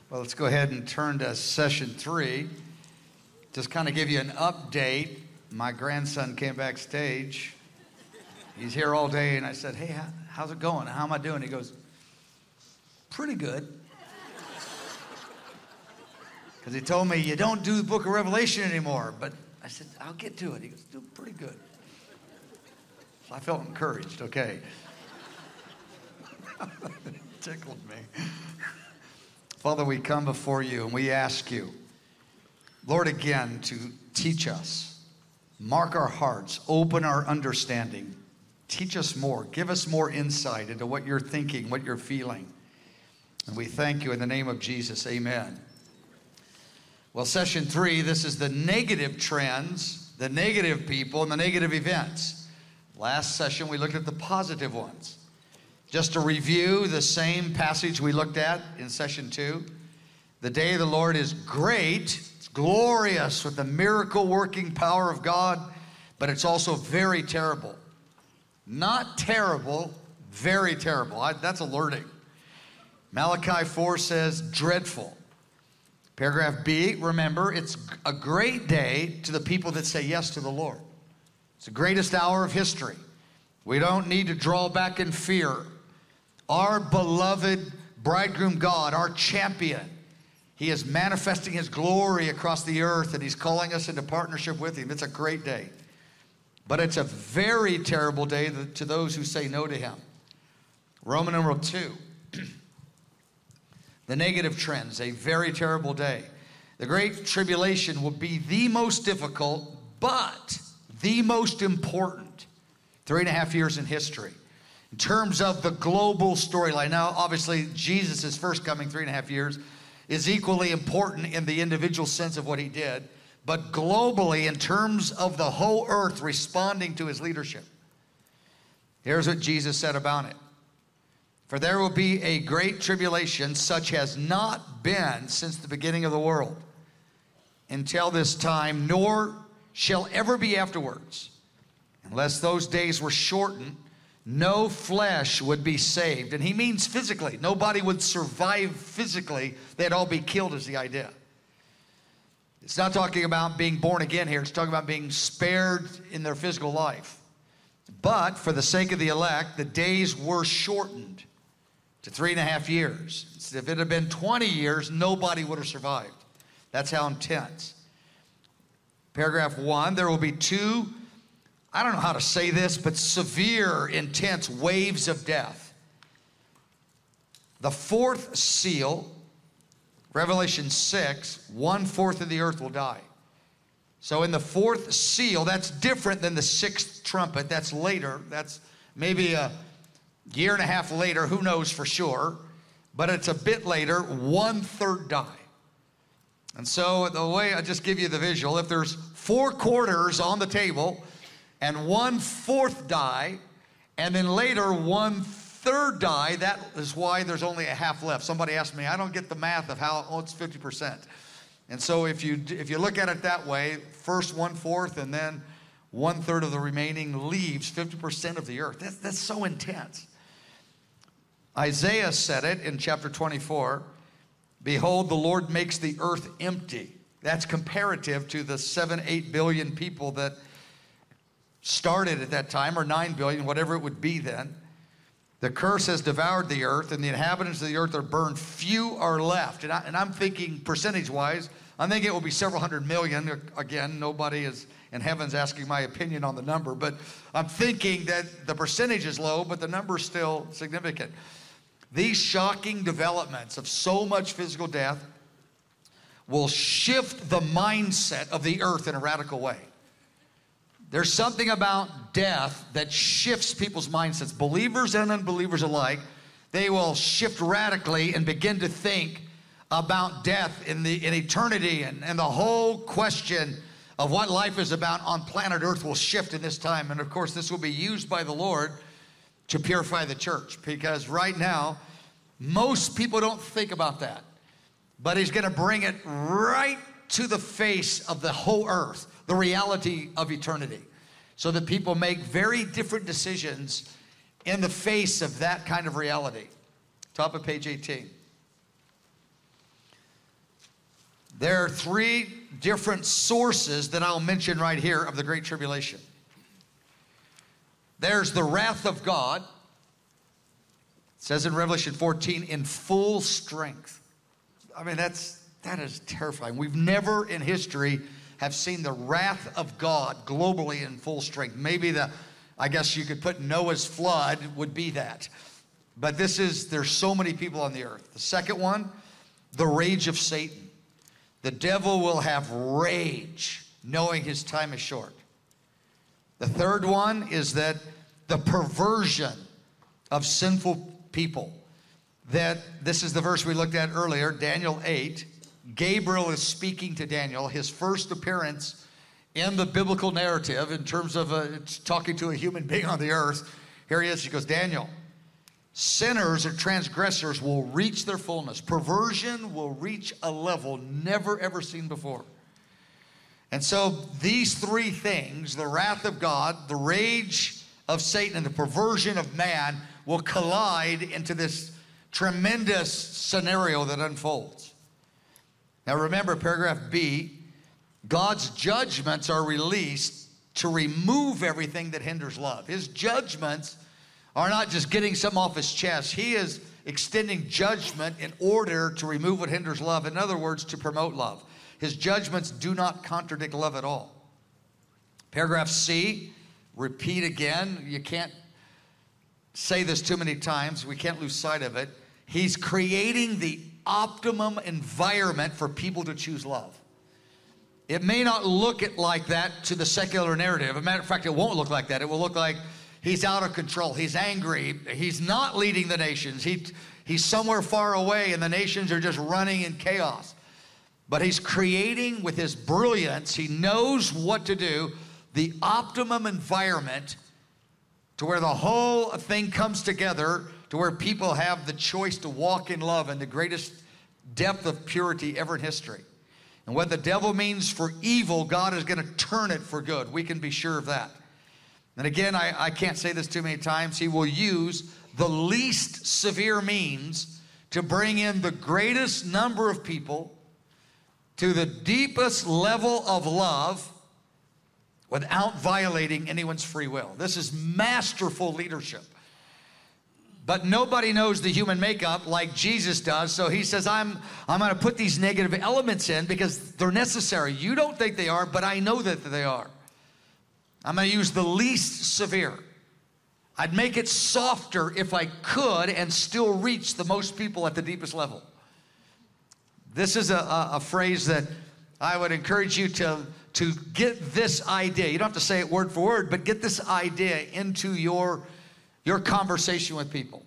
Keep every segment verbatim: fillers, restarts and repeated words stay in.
Well, let's go ahead and turn to session three. Just kind of give you an update. My grandson came backstage. He's here all day, and I said, hey, how, how's it going? How am I doing? He goes, pretty good. Because he told me, you don't do the book of Revelation anymore. But I said, I'll get to it. He goes, do pretty good. So I felt encouraged, okay. It tickled me. Father, we come before you and we ask you, Lord, again, to teach us, mark our hearts, open our understanding, teach us more, give us more insight into what you're thinking, what you're feeling. And we thank you in the name of Jesus, amen. Well, session three, this is the negative trends, the negative people, and the negative events. Last session, we looked at the positive ones. Just to review the same passage we looked at in session two. The day of the Lord is great, it's glorious with the miracle-working power of God, but it's also very terrible. Not terrible, very terrible. I, that's alerting. Malachi four says, dreadful. Paragraph B, remember, it's a great day to the people that say yes to the Lord. It's the greatest hour of history. We don't need to draw back in fear. Our beloved bridegroom God, our champion, he is manifesting his glory across the earth, and he's calling us into partnership with him. It's a great day. But it's a very terrible day to those who say no to him. Roman numeral two. The negative trends, a very terrible day. The Great Tribulation will be the most difficult, but the most important three and a half years in history. In terms of the global storyline. Now, obviously, Jesus' first coming, three and a half years, is equally important in the individual sense of what he did. But globally, in terms of the whole earth responding to his leadership, here's what Jesus said about it. For there will be a great tribulation such has not been since the beginning of the world until this time, nor shall ever be afterwards. Unless those days were shortened, no flesh would be saved. And he means physically. Nobody would survive physically. They'd all be killed is the idea. It's not talking about being born again here. It's talking about being spared in their physical life. But for the sake of the elect, the days were shortened to three and a half years. If it had been twenty years, nobody would have survived. That's how intense. Paragraph one, there will be two, I don't know how to say this, but severe, intense waves of death. The fourth seal, Revelation six, one-fourth of the earth will die. So in the fourth seal, that's different than the sixth trumpet. That's later. That's maybe a year and a half later. Who knows for sure? But it's a bit later. One-third die. And so the way I just give you the visual, if there's four quarters on the table and one-fourth die, and then later one-third die, that is why there's only a half left. Somebody asked me, I don't get the math of how, oh, it's fifty percent. And so if you, if you look at it that way, first one-fourth and then one-third of the remaining leaves fifty percent of the earth. That's, that's so intense. Isaiah said it in chapter twenty-four, behold, the Lord makes the earth empty. That's comparative to the seven, eight billion people that started at that time, or nine billion, whatever it would be then. The curse has devoured the earth, and the inhabitants of the earth are burned. Few are left. And, I, and I'm thinking percentage-wise, I think it will be several hundred million. Again, nobody is in heaven's asking my opinion on the number, but I'm thinking that the percentage is low, but the number is still significant. These shocking developments of so much physical death will shift the mindset of the earth in a radical way. There's something about death that shifts people's mindsets, believers and unbelievers alike. They will shift radically and begin to think about death in the in eternity, and, and the whole question of what life is about on planet Earth will shift in this time. And of course, this will be used by the Lord to purify the church, because right now, most people don't think about that. But he's going to bring it right to the face of the whole earth, the reality of eternity, so that people make very different decisions in the face of that kind of reality. Top of page eighteen. There are three different sources that I'll mention right here of the Great Tribulation. There's the wrath of God. It says in Revelation fourteen, in full strength. I mean, that's, that is terrifying. We've never in history have seen the wrath of God globally in full strength. Maybe the, I guess you could put Noah's flood would be that. But this is, there's so many people on the earth. The second one, the rage of Satan. The devil will have rage, knowing his time is short. The third one is that the perversion of sinful people. That, this is the verse we looked at earlier, Daniel eight. Gabriel is speaking to Daniel, his first appearance in the biblical narrative in terms of uh, talking to a human being on the earth. Here he is, he goes, Daniel, sinners or transgressors will reach their fullness. Perversion will reach a level never ever seen before. And so these three things, the wrath of God, the rage of Satan, and the perversion of man will collide into this tremendous scenario that unfolds. Now remember, paragraph B, God's judgments are released to remove everything that hinders love. His judgments are not just getting something off his chest. He is extending judgment in order to remove what hinders love. In other words, to promote love. His judgments do not contradict love at all. Paragraph C, repeat again. You can't say this too many times. We can't lose sight of it. He's creating the optimum environment for people to choose love. It may not look it like that to the secular narrative. As a matter of fact, it won't look like that. It will look like he's out of control. He's angry. He's not leading the nations. He, he's somewhere far away, and the nations are just running in chaos. But he's creating with his brilliance, he knows what to do, the optimum environment to where the whole thing comes together, to where people have the choice to walk in love in the greatest depth of purity ever in history. And what the devil means for evil, God is going to turn it for good. We can be sure of that. And again, I, I can't say this too many times. He will use the least severe means to bring in the greatest number of people to the deepest level of love without violating anyone's free will. This is masterful leadership. But nobody knows the human makeup like Jesus does, so he says, I'm, I'm going to put these negative elements in because they're necessary. You don't think they are, but I know that they are. I'm going to use the least severe. I'd make it softer if I could and still reach the most people at the deepest level. This is a, a, a phrase that I would encourage you to, to get this idea. You don't have to say it word for word, but get this idea into your, your conversation with people.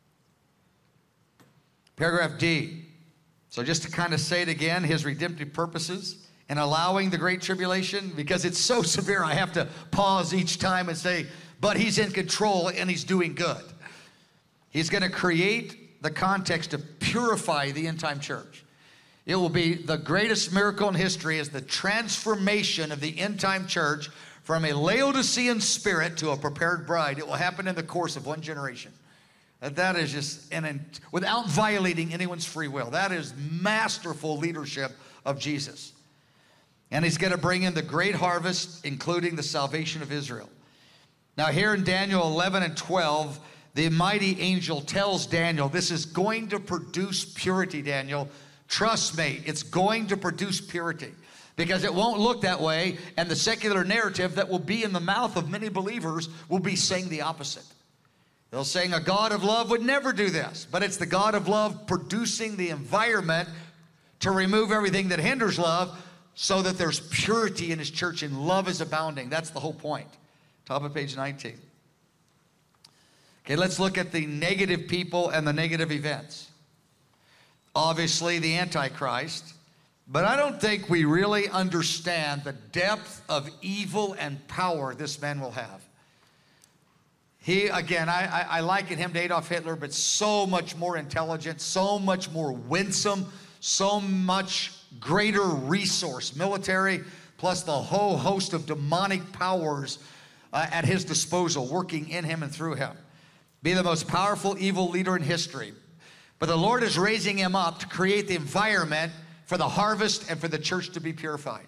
Paragraph D. So just to kind of say it again, his redemptive purposes and allowing the Great Tribulation, because it's so severe, I have to pause each time and say, but he's in control and he's doing good. He's going to create the context to purify the end-time church. It will be the greatest miracle in history is the transformation of the end-time church from a Laodicean spirit to a prepared bride. It will happen in the course of one generation. That is just, and without violating anyone's free will. That is masterful leadership of Jesus. And he's going to bring in the great harvest, including the salvation of Israel. Now here in Daniel eleven and twelve, the mighty angel tells Daniel, this is going to produce purity, Daniel. Trust me, it's going to produce purity because it won't look that way, and the secular narrative that will be in the mouth of many believers will be saying the opposite. They'll saying a God of love would never do this, but it's the God of love producing the environment to remove everything that hinders love so that there's purity in his church and love is abounding. That's the whole point. Top of page nineteen. Okay, let's look at the negative people and the negative events. Obviously, the Antichrist, but I don't think we really understand the depth of evil and power this man will have. He, again, I, I, I liken him to Adolf Hitler, but so much more intelligent, so much more winsome, so much greater resource, military, plus the whole host of demonic powers uh, at his disposal, working in him and through him. Be the most powerful evil leader in history. But the Lord is raising him up to create the environment for the harvest and for the church to be purified.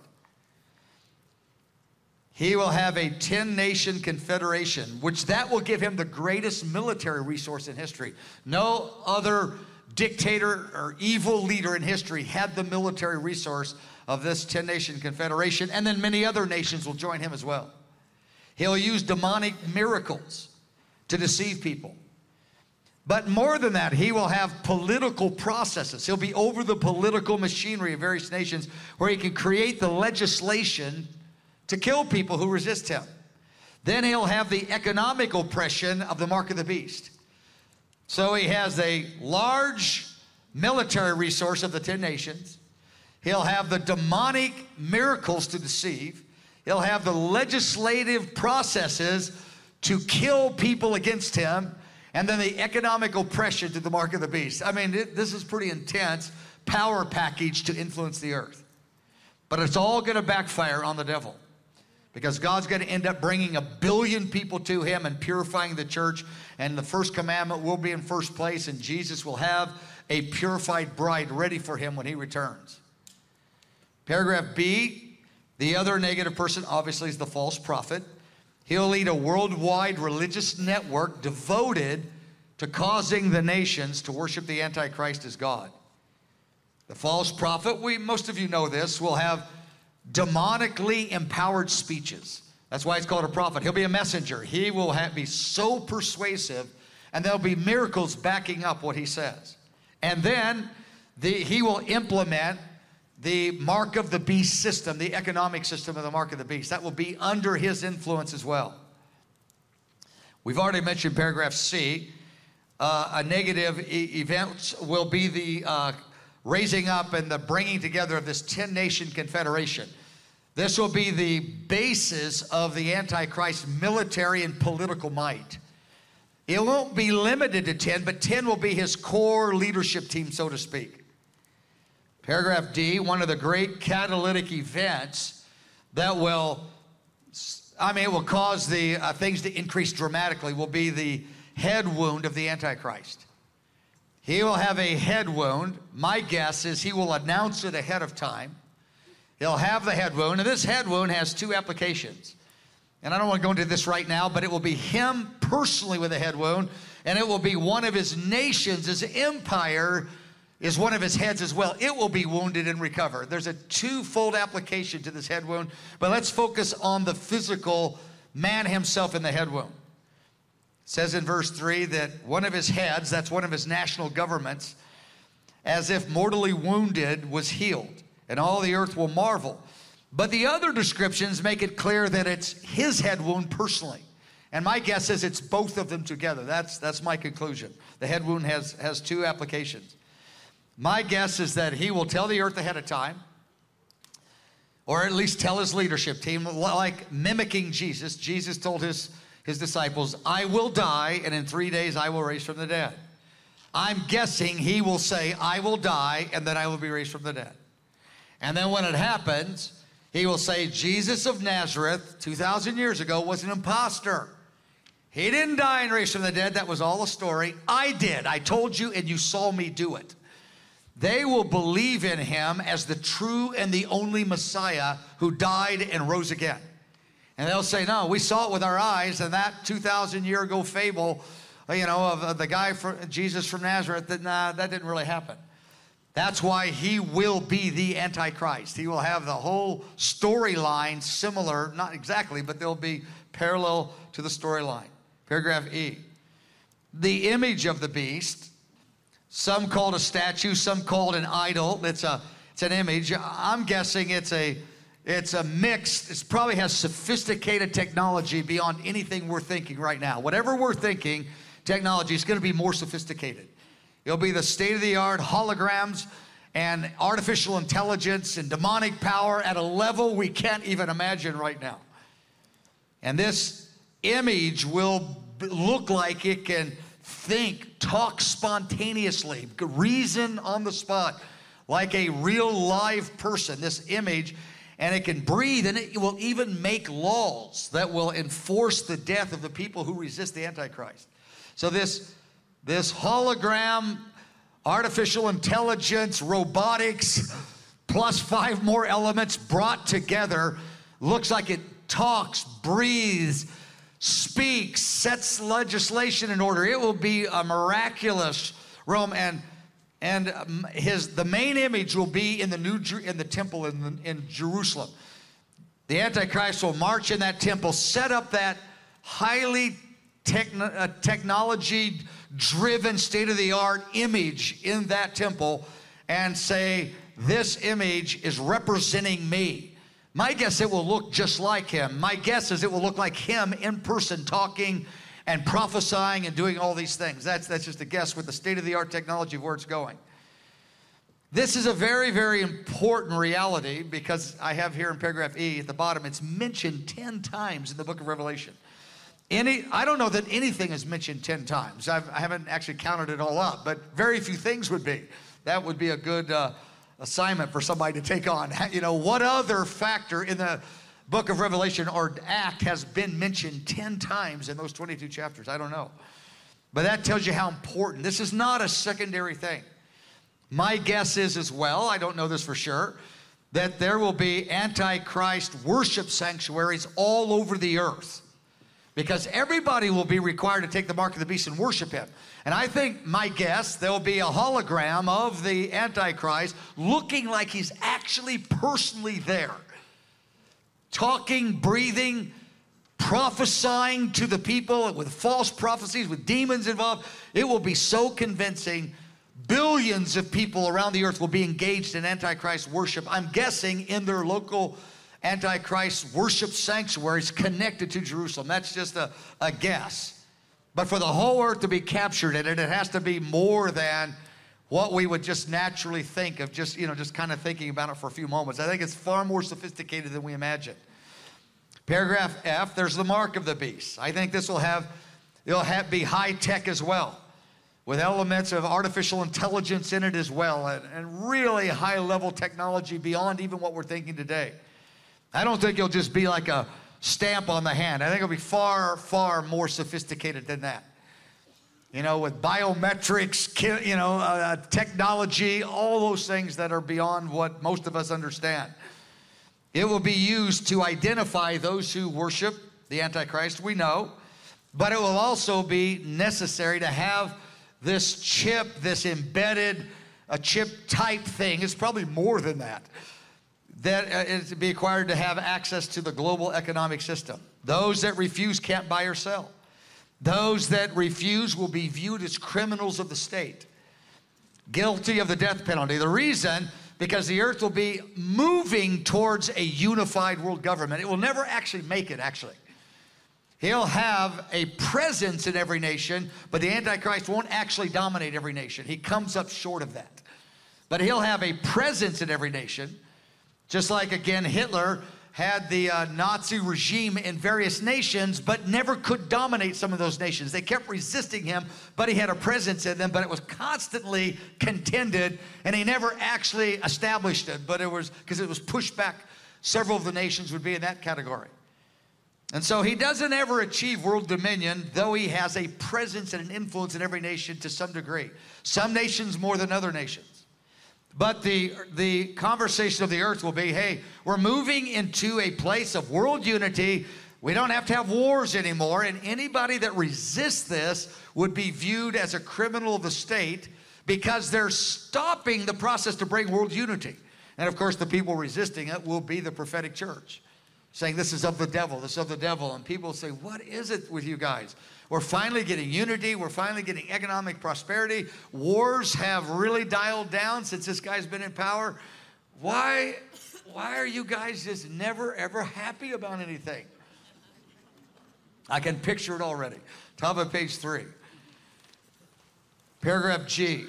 He will have a ten-nation confederation, which that will give him the greatest military resource in history. No other dictator or evil leader in history had the military resource of this ten-nation confederation, and then many other nations will join him as well. He'll use demonic miracles to deceive people. But more than that, he will have political processes. He'll be over the political machinery of various nations where he can create the legislation to kill people who resist him. Then he'll have the economic oppression of the mark of the beast. So he has a large military resource of the ten nations. He'll have the demonic miracles to deceive. He'll have the legislative processes to kill people against him. And then the economic oppression to the mark of the beast. I mean, it, this is pretty intense power package to influence the earth. But it's all going to backfire on the devil, because God's going to end up bringing a billion people to him and purifying the church. And the first commandment will be in first place, and Jesus will have a purified bride ready for him when he returns. Paragraph B, the other negative person obviously is the false prophet. He'll lead a worldwide religious network devoted to causing the nations to worship the Antichrist as God. The false prophet, we, most of you know this, will have demonically empowered speeches. That's why it's called a prophet. He'll be a messenger. He will have, be so persuasive, and there'll be miracles backing up what he says. And then the, he will implement the mark of the beast system, the economic system of the mark of the beast. That will be under his influence as well. We've already mentioned paragraph C. Uh, a negative e event will be the uh, raising up and the bringing together of this ten-nation confederation. This will be the basis of the Antichrist military and political might. It won't be limited to ten, but ten will be his core leadership team, so to speak. Paragraph D, one of the great catalytic events that will, I mean, it will cause the uh, things to increase dramatically, will be the head wound of the Antichrist. He will have a head wound. My guess is he will announce it ahead of time. He'll have the head wound, and this head wound has two applications. And I don't want to go into this right now, but it will be him personally with a head wound, and it will be one of his nations, his empire is one of his heads as well. It will be wounded and recover. There's a twofold application to this head wound, but let's focus on the physical man himself in the head wound. It says in verse three that one of his heads, that's one of his national governments, as if mortally wounded, was healed, and all the earth will marvel. But the other descriptions make it clear that it's his head wound personally. And my guess is it's both of them together. That's, that's my conclusion. The head wound has, has two applications. My guess is that he will tell the earth ahead of time, or at least tell his leadership team, like mimicking Jesus. Jesus told his, his disciples, I will die, and in three days I will raise from the dead. I'm guessing he will say, I will die, and then I will be raised from the dead. And then when it happens, he will say, Jesus of Nazareth, two thousand years ago, was an imposter. He didn't die and raise from the dead. That was all a story. I did. I told you, and you saw me do it. They will believe in him as the true and the only Messiah who died and rose again. And they'll say, no, we saw it with our eyes, and that two thousand year ago fable, you know, of, of the guy, for, Jesus from Nazareth, that, nah, that didn't really happen. That's why he will be the Antichrist. He will have the whole storyline similar, not exactly, but they'll be parallel to the storyline. Paragraph E. The image of the beast, some called a statue, some called an idol. It's a, it's an image. I'm guessing it's a, it's a mix. It probably has sophisticated technology beyond anything we're thinking right now. Whatever we're thinking, technology is going to be more sophisticated. It'll be the state-of-the-art holograms and artificial intelligence and demonic power at a level we can't even imagine right now. And this image will look like it can think, talk spontaneously, reason on the spot, like a real live person, this image, and it can breathe, and it will even make laws that will enforce the death of the people who resist the Antichrist. So this This hologram, artificial intelligence, robotics, plus five more elements brought together. Looks like it talks, breathes, speaks, sets legislation in order. It will be a miraculous realm, and and his the main image will be in the new in the temple in the, in Jerusalem. The Antichrist will march in that temple, set up that highly techno, uh, technology-driven, state-of-the-art image in that temple, and say, "This image is representing me." My guess, it will look just like him. My guess is it will look like him in person, talking and prophesying and doing all these things. That's, that's just a guess with the state-of-the-art technology of where it's going. This is a very, very important reality, because I have here in paragraph E at the bottom, it's mentioned ten times in the book of Revelation. Any, I don't know that anything is mentioned ten times. I've, I haven't actually counted it all up, but very few things would be. That would be a good uh, assignment for somebody to take on. You know, what other factor in the book of Revelation or act has been mentioned ten times in those twenty-two chapters? I don't know. But that tells you how important. This is not a secondary thing. My guess is as well, I don't know this for sure, that there will be Antichrist worship sanctuaries all over the earth, because everybody will be required to take the mark of the beast and worship him. And I think, my guess, there will be a hologram of the Antichrist looking like he's actually personally there, talking, breathing, prophesying to the people with false prophecies, with demons involved. It will be so convincing. Billions of people around the earth will be engaged in Antichrist worship, I'm guessing in their local Antichrist worship sanctuaries connected to Jerusalem. That's just a, a guess. But for the whole earth to be captured in it, it has to be more than what we would just naturally think of, just, you know, just kind of thinking about it for a few moments. I think it's far more sophisticated than we imagine. Paragraph F, there's the mark of the beast. I think this will have, it'll have, be high tech as well, with elements of artificial intelligence in it as well, and, and really high-level technology beyond even what we're thinking today. I don't think it'll just be like a stamp on the hand. I think it'll be far, far more sophisticated than that. You know, with biometrics, you know, uh, technology, all those things that are beyond what most of us understand. It will be used to identify those who worship the Antichrist, we know, but it will also be necessary to have this chip, this embedded, a chip type thing. It's probably more than that. That uh, is to be required to have access to the global economic system. Those that refuse can't buy or sell. Those that refuse will be viewed as criminals of the state, guilty of the death penalty. The reason, because the earth will be moving towards a unified world government. It will never actually make it, actually. He'll have a presence in every nation, but the Antichrist won't actually dominate every nation. He comes up short of that. But he'll have a presence in every nation, just like, again, Hitler had the uh, Nazi regime in various nations, but never could dominate some of those nations. They kept resisting him, but he had a presence in them, but it was constantly contended, and he never actually established it, but it was because it was pushed back. Several of the nations would be in that category. And so he doesn't ever achieve world dominion, though he has a presence and an influence in every nation to some degree. Some nations more than other nations. But the, the conversation of the earth will be, hey, we're moving into a place of world unity. We don't have to have wars anymore. And anybody that resists this would be viewed as a criminal of the state, because they're stopping the process to bring world unity. And of course, the people resisting it will be the prophetic church, saying this is of the devil, this is of the devil. And people say, what is it with you guys? We're finally getting unity. We're finally getting economic prosperity. Wars have really dialed down since this guy's been in power. Why, why are you guys just never, ever happy about anything? I can picture it already. Top of page three. Paragraph G.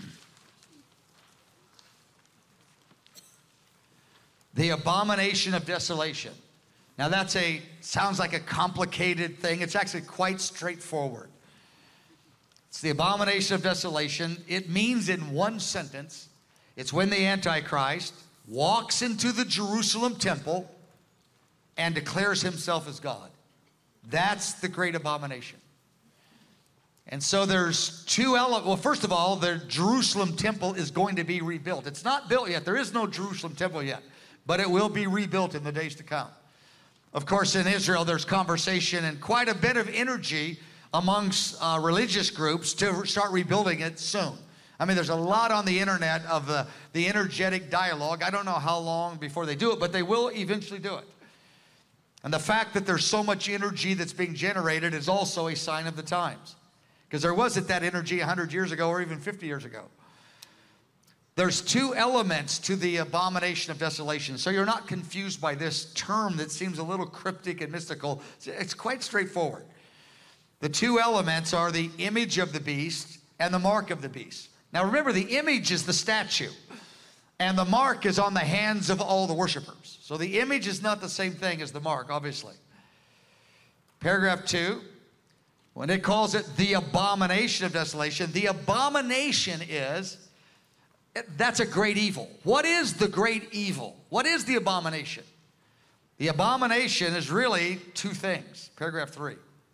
The abomination of desolation. Now that's a, sounds like a complicated thing. It's actually quite straightforward. It's the abomination of desolation. It means in one sentence, it's when the Antichrist walks into the Jerusalem temple and declares himself as God. That's the great abomination. And so there's two elements. Well, first of all, the Jerusalem temple is going to be rebuilt. It's not built yet. There is no Jerusalem temple yet, but it will be rebuilt in the days to come. Of course, in Israel, there's conversation and quite a bit of energy amongst uh, religious groups to start rebuilding it soon. I mean, there's a lot on the internet of the, the energetic dialogue. I don't know how long before they do it, but they will eventually do it. And the fact that there's so much energy that's being generated is also a sign of the times. Because there wasn't that energy one hundred years ago or even fifty years ago. There's two elements to the abomination of desolation. So you're not confused by this term that seems a little cryptic and mystical. It's quite straightforward. The two elements are the image of the beast and the mark of the beast. Now remember, the image is the statue, and the mark is on the hands of all the worshipers. So the image is not the same thing as the mark, obviously. Paragraph two, when it calls it the abomination of desolation, the abomination is, that's a great evil. What is the great evil? What is the abomination? The abomination is really two things. Paragraph three.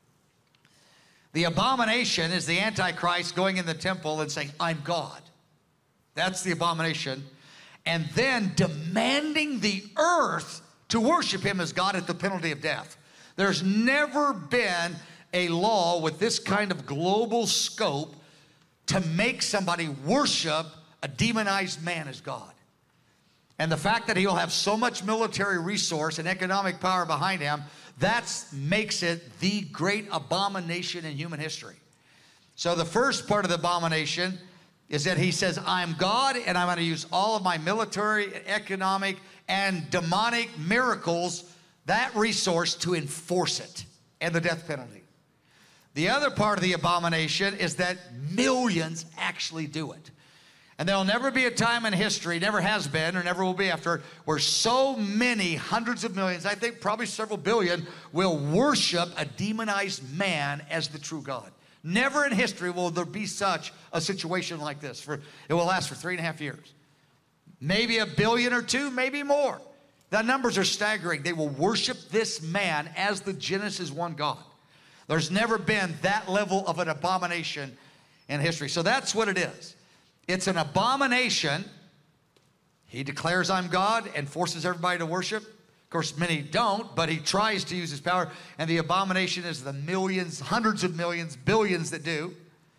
The abomination is the Antichrist going in the temple and saying, I'm God. That's the abomination. And then demanding the earth to worship him as God at the penalty of death. There's never been a law with this kind of global scope to make somebody worship a demonized man as God. And the fact that he'll have so much military resource and economic power behind him, that makes it the great abomination in human history. So the first part of the abomination is that he says, I'm God, and I'm going to use all of my military, economic, and demonic miracles, that resource, to enforce it, and the death penalty. The other part of the abomination is that millions actually do it. And there'll never be a time in history, never has been or never will be after, where so many hundreds of millions, I think probably several billion, will worship a demonized man as the true God. Never in history will there be such a situation like this. For, it will last for three and a half years. Maybe a billion or two, maybe more. The numbers are staggering. They will worship this man as the Genesis one God. There's never been that level of an abomination in history. So that's what it is. It's an abomination. He declares I'm God and forces everybody to worship. Of course, many don't, but he tries to use his power. And the abomination is the millions, hundreds of millions, billions that do.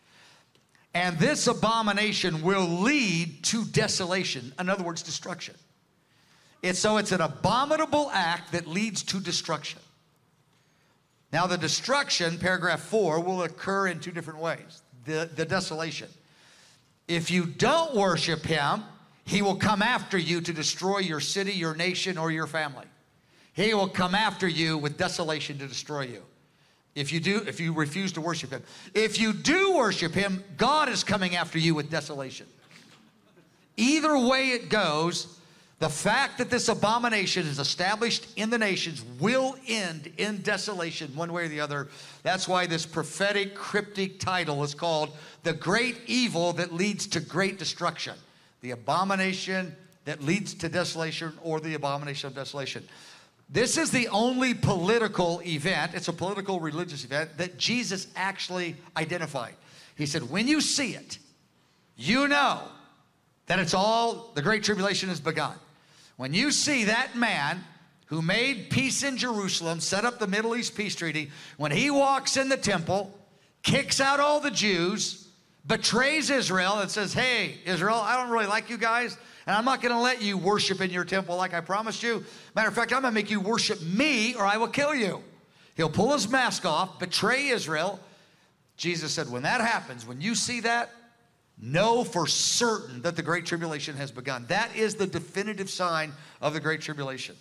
And this abomination will lead to desolation. In other words, destruction. It's, so it's an abominable act that leads to destruction. Now, the destruction, paragraph four, will occur in two different ways. The, the desolation. If you don't worship him, he will come after you to destroy your city, your nation, or your family. He will come after you with desolation to destroy you. If you do, if you refuse to worship him. If you do worship him, God is coming after you with desolation. Either way it goes, the fact that this abomination is established in the nations will end in desolation one way or the other. That's why this prophetic, cryptic title is called The Great Evil That Leads to Great Destruction. The abomination that leads to desolation, or the abomination of desolation. This is the only political event, it's a political religious event, that Jesus actually identified. He said, when you see it, you know that it's all, the Great Tribulation has begun. When you see that man who made peace in Jerusalem, set up the Middle East Peace Treaty, when he walks in the temple, kicks out all the Jews, betrays Israel and says, hey, Israel, I don't really like you guys, and I'm not going to let you worship in your temple like I promised you. Matter of fact, I'm going to make you worship me or I will kill you. He'll pull his mask off, betray Israel. Jesus said, when that happens, when you see that, know for certain that the Great Tribulation has begun. That is the definitive sign of the Great Tribulation.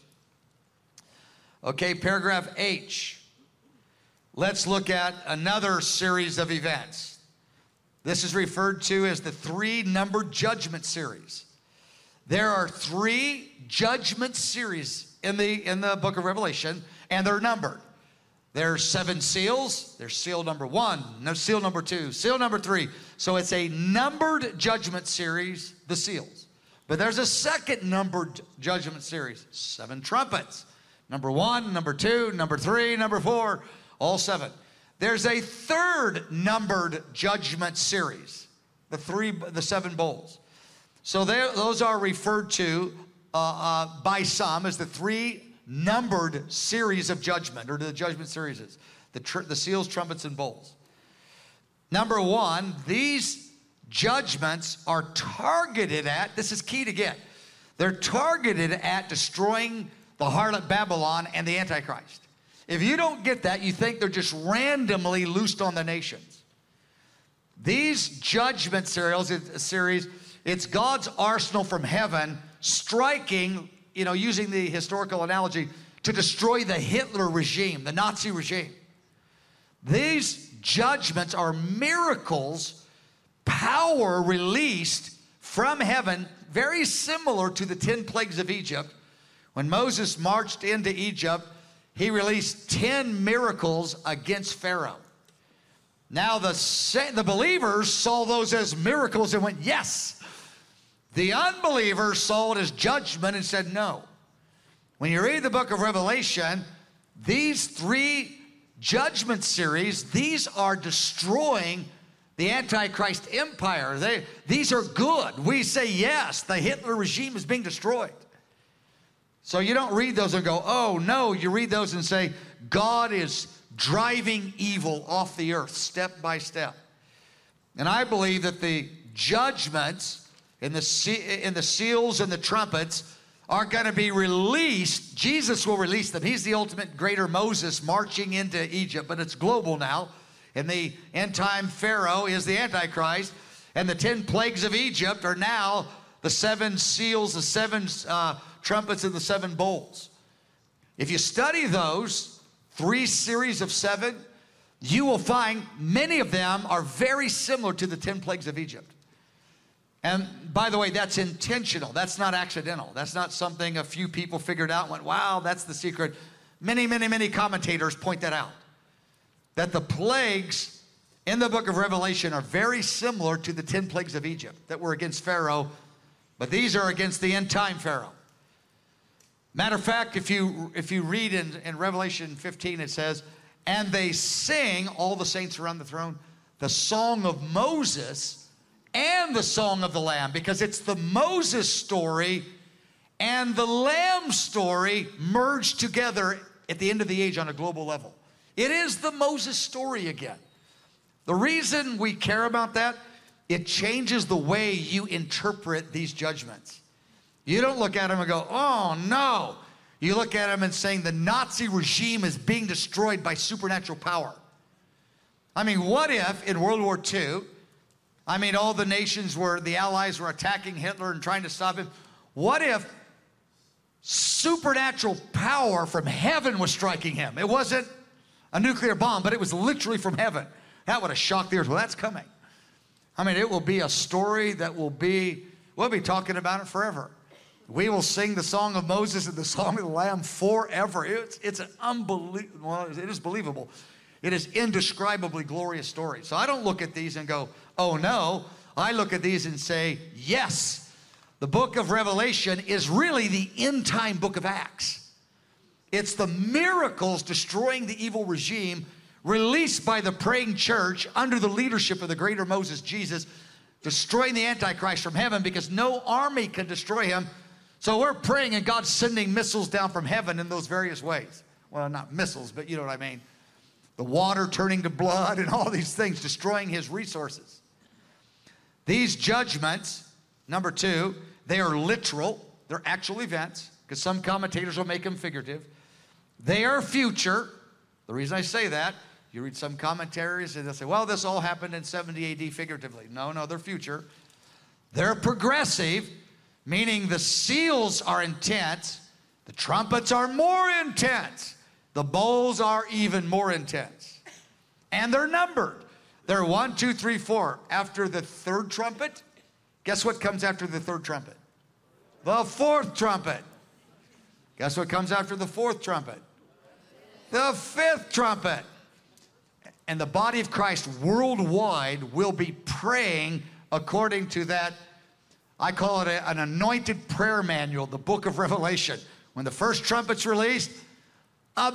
Okay, paragraph H. Let's look at another series of events. This is referred to as the three numbered judgment series. There are three judgment series in the, in the book of Revelation, and they're numbered. There's seven seals. There's seal number one, no, seal number two, seal number three. So it's a numbered judgment series, the seals. But there's a second numbered judgment series, seven trumpets. Number one, number two, number three, number four, all seven. There's a third numbered judgment series, the three, the seven bowls. So those are referred to uh, uh, by some as the three numbered series of judgment, or the judgment series, the, tr the seals, trumpets, and bowls. Number one, these judgments are targeted at, this is key to get, they're targeted at destroying the harlot Babylon and the Antichrist. If you don't get that, you think they're just randomly loosed on the nations. These judgment serials, series, it's God's arsenal from heaven striking, you know, using the historical analogy, to destroy the Hitler regime, the Nazi regime. These judgments are miracles, power released from heaven, very similar to the ten plagues of Egypt. When Moses marched into Egypt, he released ten miracles against Pharaoh. Now the, the believers saw those as miracles and went, yes. The unbelievers saw it as judgment and said no. When you read the book of Revelation, these three judgment series, these are destroying the Antichrist empire. They, these are good. We say yes, the Hitler regime is being destroyed. So you don't read those and go, oh no. You read those and say, God is driving evil off the earth step by step. And I believe that the judgments in the, in the seals and the trumpets are going to be released. Jesus will release them. He's the ultimate greater Moses marching into Egypt, but it's global now. And the end time Pharaoh is the Antichrist. And the ten plagues of Egypt are now the seven seals, the seven uh, trumpets, and the seven bowls. If you study those three series of seven, you will find many of them are very similar to the ten plagues of Egypt. And by the way, that's intentional. That's not accidental. That's not something a few people figured out and went, wow, that's the secret. Many, many, many commentators point that out. That the plagues in the book of Revelation are very similar to the ten plagues of Egypt that were against Pharaoh, but these are against the end time Pharaoh. Matter of fact, if you, if you read in, in Revelation fifteen, it says, and they sing, all the saints around the throne, the song of Moses and the song of the Lamb, because it's the Moses story and the Lamb story merged together at the end of the age on a global level. It is the Moses story again. The reason we care about that, it changes the way you interpret these judgments. You don't look at them and go, oh no. You look at them and saying the Nazi regime is being destroyed by supernatural power. I mean, what if in World War Two, I mean, all the nations were, the Allies were attacking Hitler and trying to stop him. What if supernatural power from heaven was striking him? It wasn't a nuclear bomb, but it was literally from heaven. That would have shocked the earth. Well, that's coming. I mean, it will be a story that will be, we'll be talking about it forever. We will sing the song of Moses and the song of the Lamb forever. It's, it's an unbelievable, well, it is believable. It is indescribably glorious story. So I don't look at these and go, oh no. I look at these and say, yes, the book of Revelation is really the end time book of Acts. It's the miracles destroying the evil regime released by the praying church under the leadership of the greater Moses, Jesus, destroying the Antichrist from heaven because no army can destroy him. So we're praying and God's sending missiles down from heaven in those various ways. Well, not missiles, but you know what I mean. The water turning to blood and all these things, destroying his resources. These judgments, number two, they are literal. They're actual events, because some commentators will make them figurative. They are future. The reason I say that, you read some commentaries and they'll say, well, this all happened in seventy A D figuratively. No, no, they're future. They're progressive, meaning the seals are intense. The trumpets are more intense. The bowls are even more intense. And they're numbered. They're one, two, three, four. After the third trumpet, guess what comes after the third trumpet? The fourth trumpet. Guess what comes after the fourth trumpet? The fifth trumpet. And the body of Christ worldwide will be praying according to that, I call it a, an anointed prayer manual, the book of Revelation. When the first trumpet's released, a billion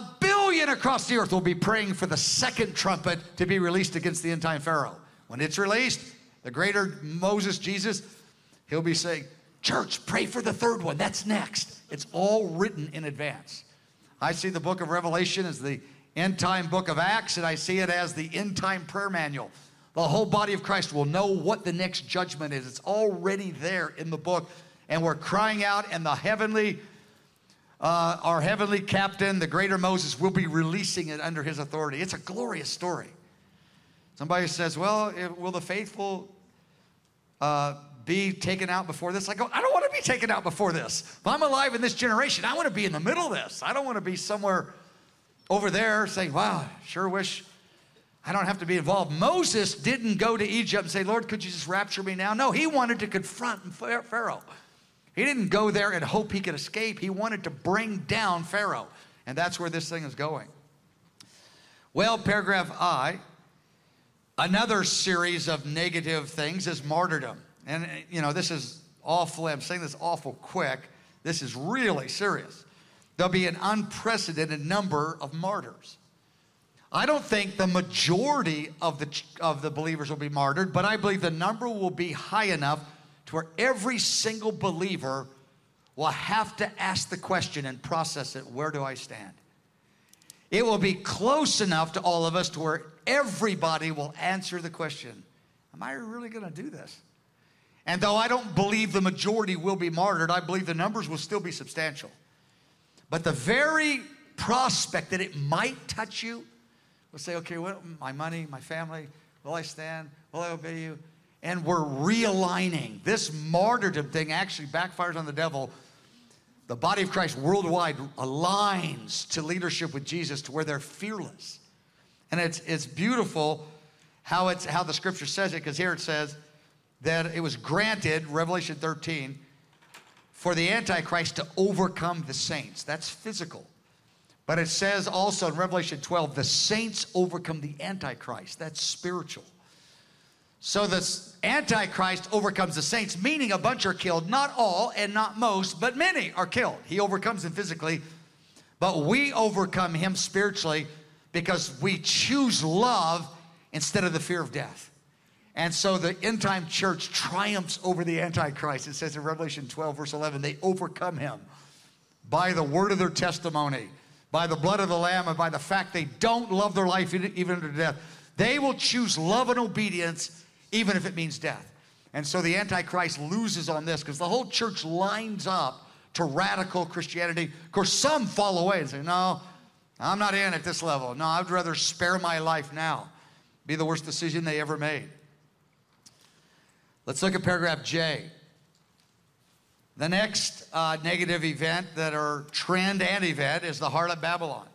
billion across the earth will be praying for the second trumpet to be released against the end-time Pharaoh. When it's released, the greater Moses, Jesus, he'll be saying, church, pray for the third one. That's next. It's all written in advance. I see the book of Revelation as the end-time book of Acts, and I see it as the end-time prayer manual. The whole body of Christ will know what the next judgment is. It's already there in the book, and we're crying out, and the heavenly, uh, our heavenly captain, the greater Moses, will be releasing it under his authority. It's a glorious story. Somebody says, well, will the faithful uh, be taken out before this? I go, I don't want to be taken out before this. If I'm alive in this generation, I want to be in the middle of this. I don't want to be somewhere over there saying, wow, sure wish I don't have to be involved. Moses didn't go to Egypt and say, Lord, could you just rapture me now? No, he wanted to confront Pharaoh. He didn't go there and hope he could escape. He wanted to bring down Pharaoh. And that's where this thing is going. Well, paragraph I, another series of negative things is martyrdom. And, you know, this is awful. I'm saying this awful quick. This is really serious. There'll be an unprecedented number of martyrs. I don't think the majority of the, of the believers will be martyred, but I believe the number will be high enough to where every single believer will have to ask the question and process it, where do I stand? It will be close enough to all of us to where everybody will answer the question, am I really going to do this? And though I don't believe the majority will be martyred, I believe the numbers will still be substantial. But the very prospect that it might touch you will say, okay, well, my money, my family, will I stand? Will I obey you? And we're realigning. This martyrdom thing actually backfires on the devil. The body of Christ worldwide aligns to leadership with Jesus to where they're fearless. And it's, it's beautiful how, it's, how the scripture says it, because here it says that it was granted, Revelation thirteen, for the Antichrist to overcome the saints. That's physical. But it says also in Revelation twelve, the saints overcome the Antichrist. That's spiritual. So the Antichrist overcomes the saints, meaning a bunch are killed. Not all and not most, but many are killed. He overcomes them physically, but we overcome him spiritually because we choose love instead of the fear of death. And so the end-time church triumphs over the Antichrist. It says in Revelation twelve, verse eleven, they overcome him by the word of their testimony, by the blood of the Lamb, and by the fact they don't love their life even unto death. They will choose love and obedience even if it means death. And so the Antichrist loses on this because the whole church lines up to radical Christianity. Of course, some fall away and say, no, I'm not in at this level. No, I'd rather spare my life now. Be the worst decision they ever made. Let's look at paragraph J. The next uh, negative event that are trend and event is the harlot Babylon.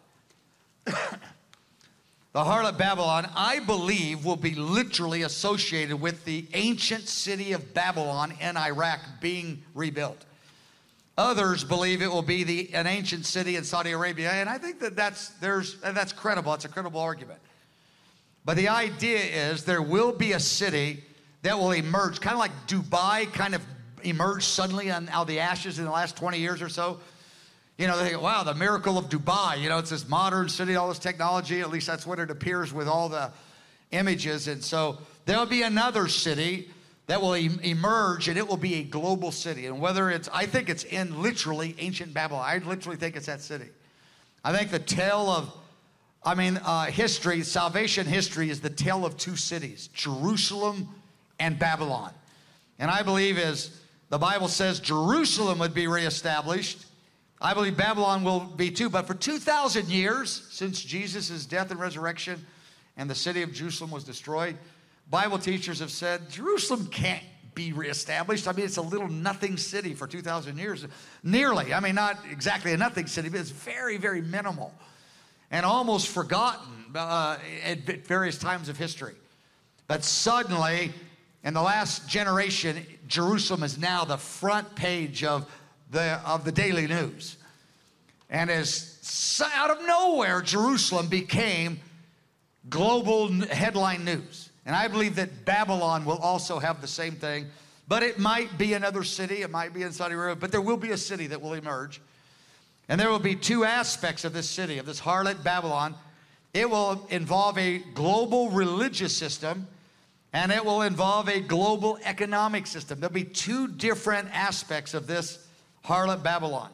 The harlot Babylon, I believe, will be literally associated with the ancient city of Babylon in Iraq being rebuilt. Others believe it will be the, an ancient city in Saudi Arabia, and I think that that's, there's, that's credible. It's a credible argument. But the idea is there will be a city that will emerge, kind of like Dubai kind of emerged suddenly on, out of the ashes in the last twenty years or so. You know, they think, wow, the miracle of Dubai. You know, it's this modern city, all this technology. At least that's what it appears with all the images. And so there'll be another city that will e emerge, and it will be a global city. And whether it's, I think it's in literally ancient Babylon. I literally think it's that city. I think the tale of, I mean, uh, history, salvation history is the tale of two cities, Jerusalem and Babylon. And I believe as the Bible says Jerusalem would be reestablished, I believe Babylon will be too. But for two thousand years, since Jesus' death and resurrection and the city of Jerusalem was destroyed, Bible teachers have said Jerusalem can't be reestablished. I mean, it's a little nothing city for two thousand years. Nearly. I mean, not exactly a nothing city, but it's very, very minimal and almost forgotten uh, at various times of history. But suddenly, in the last generation, Jerusalem is now the front page of the, of the daily news. And as out of nowhere, Jerusalem became global headline news. And I believe that Babylon will also have the same thing. But it might be another city. It might be in Saudi Arabia. But there will be a city that will emerge. And there will be two aspects of this city, of this harlot Babylon. It will involve a global religious system, and it will involve a global economic system. There'll be two different aspects of this harlot Babylon.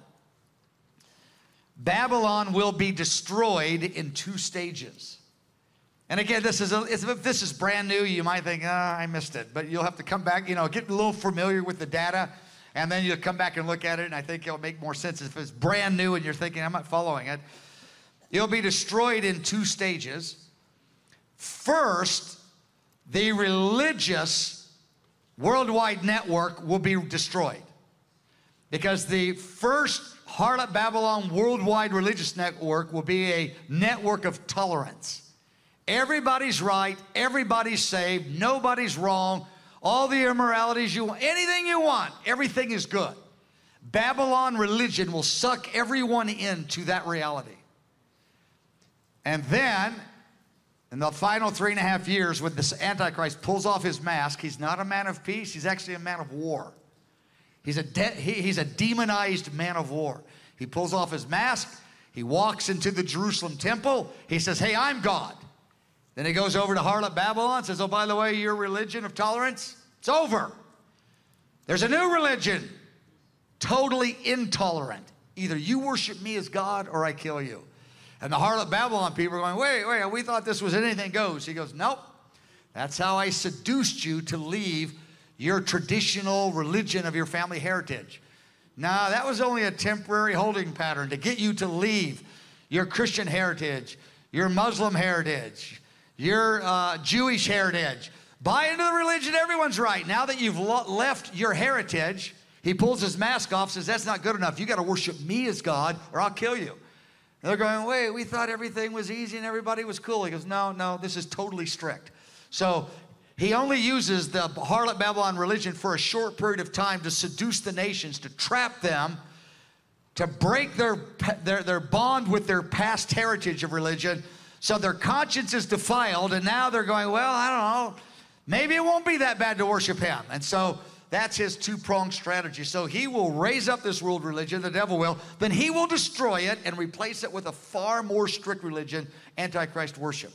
Babylon will be destroyed in two stages. And again, this is a, if this is brand new, you might think, ah, I missed it. But you'll have to come back, you know, get a little familiar with the data, and then you'll come back and look at it, and I think it'll make more sense. If it's brand new and you're thinking, I'm not following it, it'll be destroyed in two stages. First, the religious worldwide network will be destroyed, because the first harlot Babylon worldwide religious network will be a network of tolerance. Everybody's right, everybody's saved, nobody's wrong, all the immoralities you want, anything you want, everything is good. Babylon religion will suck everyone into that reality. And then, in the final three and a half years, when this Antichrist pulls off his mask, he's not a man of peace, he's actually a man of war. He's a, de- he, he's a demonized man of war. He pulls off his mask, he walks into the Jerusalem temple, he says, hey, I'm God. Then he goes over to harlot Babylon, says, oh, by the way, your religion of tolerance, it's over. There's a new religion, totally intolerant. Either you worship me as God or I kill you. And the harlot Babylon people are going, wait, wait, we thought this was anything goes. He goes, nope, that's how I seduced you to leave your traditional religion of your family heritage. Now, that was only a temporary holding pattern to get you to leave your Christian heritage, your Muslim heritage, your uh, Jewish heritage. Buy into the religion, everyone's right. Now that you've left your heritage, he pulls his mask off, says, that's not good enough. You got to worship me as God or I'll kill you. And they're going, wait, we thought everything was easy and everybody was cool. He goes, no, no, this is totally strict. So he only uses the harlot Babylon religion for a short period of time to seduce the nations, to trap them, to break their, their, their bond with their past heritage of religion. So their conscience is defiled, and now they're going, well, I don't know, maybe it won't be that bad to worship him. And so that's his two-pronged strategy. So he will raise up this world religion, the devil will, then he will destroy it and replace it with a far more strict religion, Antichrist worship.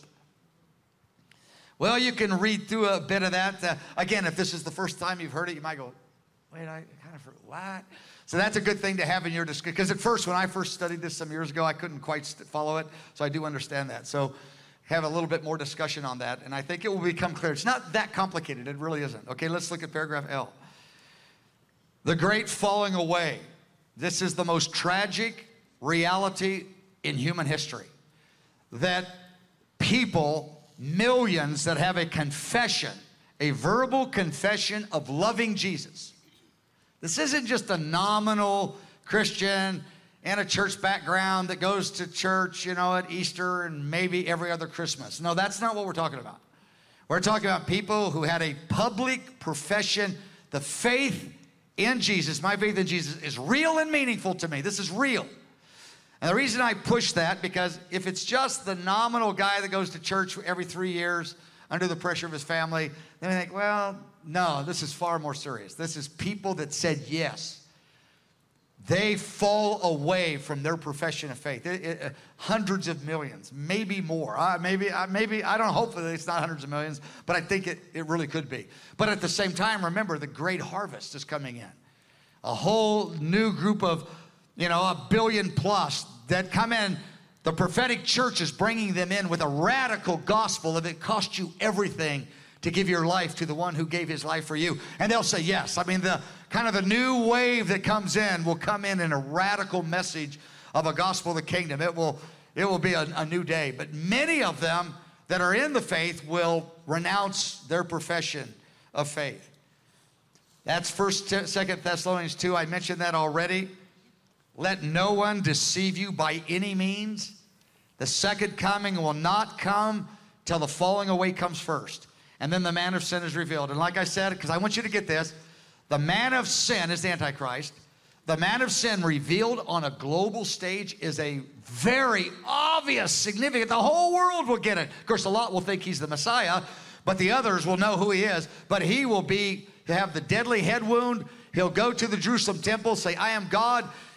Well, you can read through a bit of that. Uh, again, if this is the first time you've heard it, you might go, wait, I kind of heard what? So that's a good thing to have in your discussion. Because at first, when I first studied this some years ago, I couldn't quite follow it. So I do understand that. So have a little bit more discussion on that. And I think it will become clear. It's not that complicated. It really isn't. Okay, let's look at paragraph L. The great falling away. This is the most tragic reality in human history. That people, millions that have a confession, a verbal confession of loving Jesus. This isn't just a nominal Christian in a church background that goes to church, you know, at Easter and maybe every other Christmas. No, that's not what we're talking about. We're talking about people who had a public profession. The faith in Jesus, my faith in Jesus, is real and meaningful to me. This is real. And the reason I push that, because if it's just the nominal guy that goes to church every three years under the pressure of his family, then I think, well, no, this is far more serious. This is people that said yes. They fall away from their profession of faith. It, it, uh, hundreds of millions, maybe more. Uh, maybe, uh, maybe, I don't know, hopefully it's not hundreds of millions, but I think it, it really could be. But at the same time, remember, the great harvest is coming in. A whole new group of, you know, a billion plus that come in. The prophetic church is bringing them in with a radical gospel that it cost you everything to give your life to the one who gave his life for you. And they'll say yes. I mean, the kind of the new wave that comes in will come in in a radical message of a gospel of the kingdom. It will, it will be a, a new day. But many of them that are in the faith will renounce their profession of faith. That's First, Second Thessalonians two. I mentioned that already. Let no one deceive you by any means. The second coming will not come till the falling away comes first. And then the man of sin is revealed. And like I said, because I want you to get this, the man of sin is the Antichrist. The man of sin revealed on a global stage is a very obvious, significant, the whole world will get it. Of course, a lot will think he's the Messiah, but the others will know who he is. But he will be, he'll have the deadly head wound. He'll go to the Jerusalem temple, say, I am God.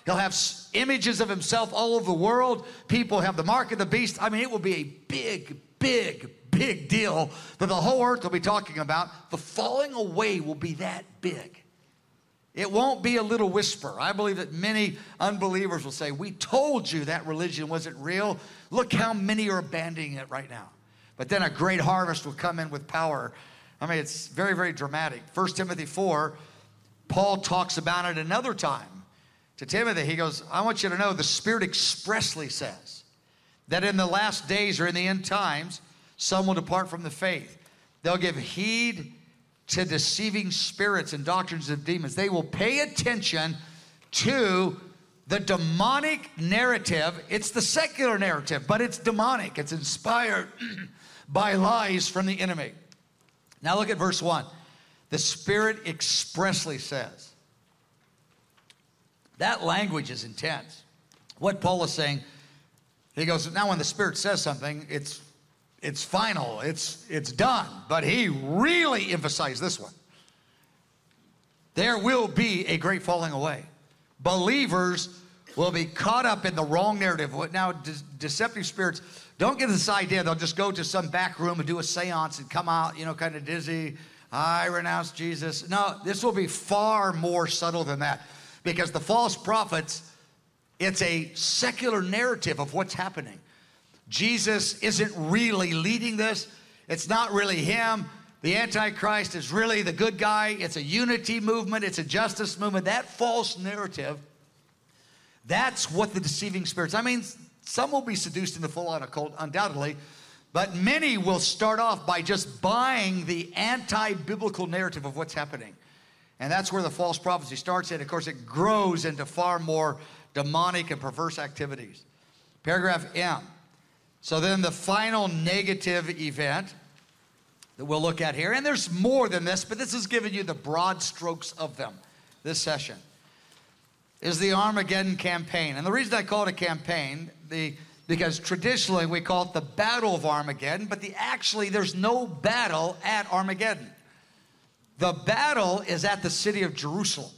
He'll have s- images of himself all over the world. People have the mark of the beast. I mean, it will be a big, big, big deal that the whole earth will be talking about. The falling away will be that big. It won't be a little whisper. I believe that many unbelievers will say, we told you that religion wasn't real. Look how many are abandoning it right now. But then a great harvest will come in with power. I mean, it's very, very dramatic. First Timothy four, Paul talks about it another time. To Timothy, he goes, I want you to know the Spirit expressly says that in the last days or in the end times, some will depart from the faith. They'll give heed to deceiving spirits and doctrines of demons. They will pay attention to the demonic narrative. It's the secular narrative, but it's demonic. It's inspired by lies from the enemy. Now look at verse one. The Spirit expressly says. That language is intense. What Paul is saying, he goes, now when the Spirit says something, it's it's final, it's it's done. But he really emphasized this one. There will be a great falling away. Believers will be caught up in the wrong narrative. Now, de- deceptive spirits, don't get this idea they'll just go to some back room and do a seance and come out, you know, kind of dizzy. I renounce Jesus. No, this will be far more subtle than that. Because the false prophets, it's a secular narrative of what's happening. Jesus isn't really leading this. It's not really him. The Antichrist is really the good guy. It's a unity movement. It's a justice movement. That false narrative, that's what the deceiving spirits, I mean, some will be seduced into full-on occult, undoubtedly, but many will start off by just buying the anti-biblical narrative of what's happening. And that's where the false prophecy starts. And of course, it grows into far more demonic and perverse activities. Paragraph M. So then the final negative event that we'll look at here, and there's more than this, but this is giving you the broad strokes of them, this session, is the Armageddon campaign. And the reason I call it a campaign, the because traditionally we call it the Battle of Armageddon, but the actually there's no battle at Armageddon. The battle is at the city of Jerusalem.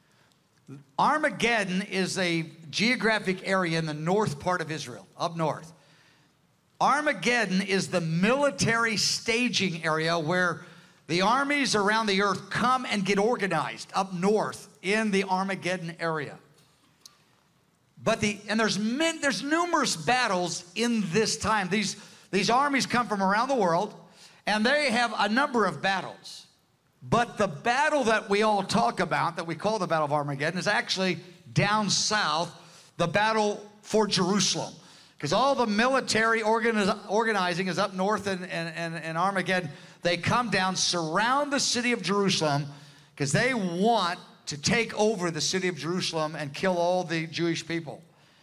Armageddon is a geographic area in the north part of Israel, up north. Armageddon is the military staging area where the armies around the earth come and get organized up north in the Armageddon area. But the and there's men, there's numerous battles in this time. These these armies come from around the world, and they have a number of battles. But the battle that we all talk about, that we call the Battle of Armageddon, is actually down south, the battle for Jerusalem. Because all the military organiz organizing is up north in, in, in, in Armageddon. They come down, surround the city of Jerusalem, because they want to take over the city of Jerusalem and kill all the Jewish people.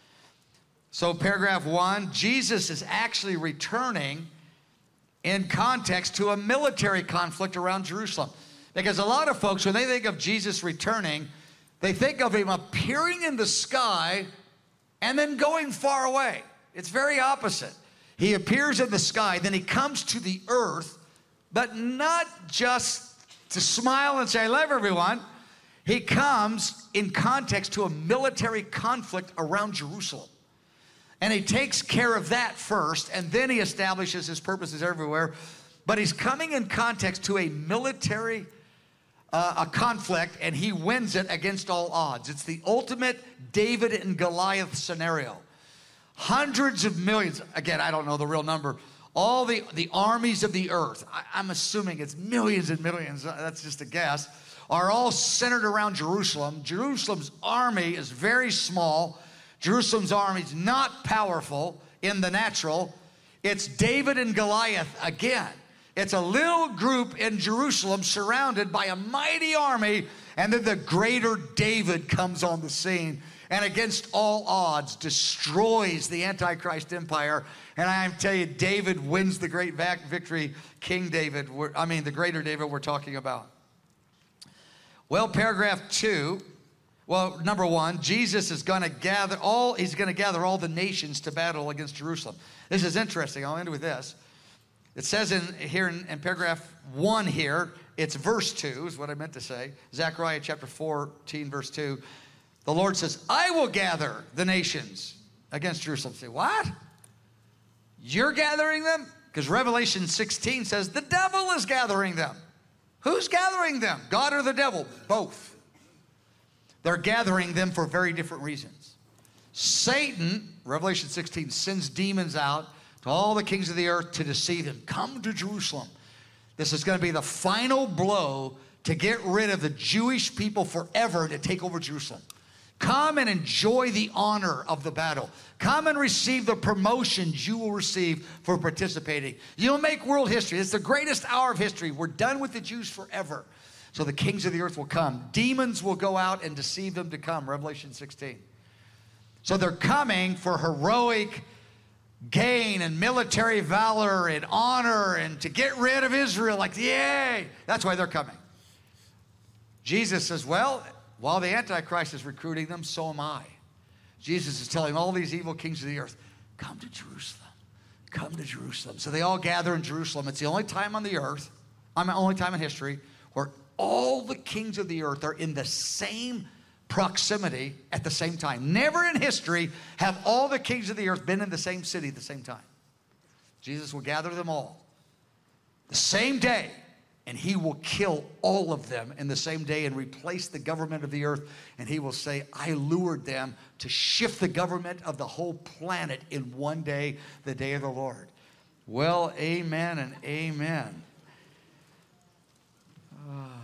So paragraph one, Jesus is actually returning in context to a military conflict around Jerusalem. Because a lot of folks, when they think of Jesus returning, they think of him appearing in the sky and then going far away. It's very opposite. He appears in the sky, then he comes to the earth, but not just to smile and say, I love everyone. He comes in context to a military conflict around Jerusalem. And he takes care of that first, and then he establishes his purposes everywhere. But he's coming in context to a military uh, a conflict, and he wins it against all odds. It's the ultimate David and Goliath scenario. Hundreds of millions, again, I don't know the real number, all the, the armies of the earth, I, I'm assuming it's millions and millions, that's just a guess, are all centered around Jerusalem. Jerusalem's army is very small. Jerusalem's army is not powerful in the natural. It's David and Goliath again. It's a little group in Jerusalem surrounded by a mighty army, and then the greater David comes on the scene and against all odds destroys the Antichrist empire. And I tell you, David wins the great victory. King David, I mean the greater David we're talking about. Well, paragraph two, well, number one, Jesus is going to gather all, he's going to gather all the nations to battle against Jerusalem. This is interesting. I'll end with this. It says in here in, in paragraph one here, it's verse two is what I meant to say. Zechariah chapter fourteen, verse two. The Lord says, I will gather the nations against Jerusalem. Say, what? You're gathering them? Because Revelation sixteen says the devil is gathering them. Who's gathering them? God or the devil? Both. They're gathering them for very different reasons. Satan, Revelation sixteen, sends demons out to all the kings of the earth to deceive them. Come to Jerusalem. This is going to be the final blow to get rid of the Jewish people forever, to take over Jerusalem. Come and enjoy the honor of the battle. Come and receive the promotions you will receive for participating. You'll make world history. It's the greatest hour of history. We're done with the Jews forever. So the kings of the earth will come. Demons will go out and deceive them to come, Revelation sixteen. So they're coming for heroic gain and military valor and honor and to get rid of Israel. Like, yay! That's why they're coming. Jesus says, well, while the Antichrist is recruiting them, so am I. Jesus is telling all these evil kings of the earth, come to Jerusalem. Come to Jerusalem. So they all gather in Jerusalem. It's the only time on the earth, I'm the only time in history, where all the kings of the earth are in the same proximity at the same time. Never in history have all the kings of the earth been in the same city at the same time. Jesus will gather them all the same day, and he will kill all of them in the same day and replace the government of the earth. And he will say, I lured them to shift the government of the whole planet in one day, the day of the Lord. Well, amen and amen. Uh,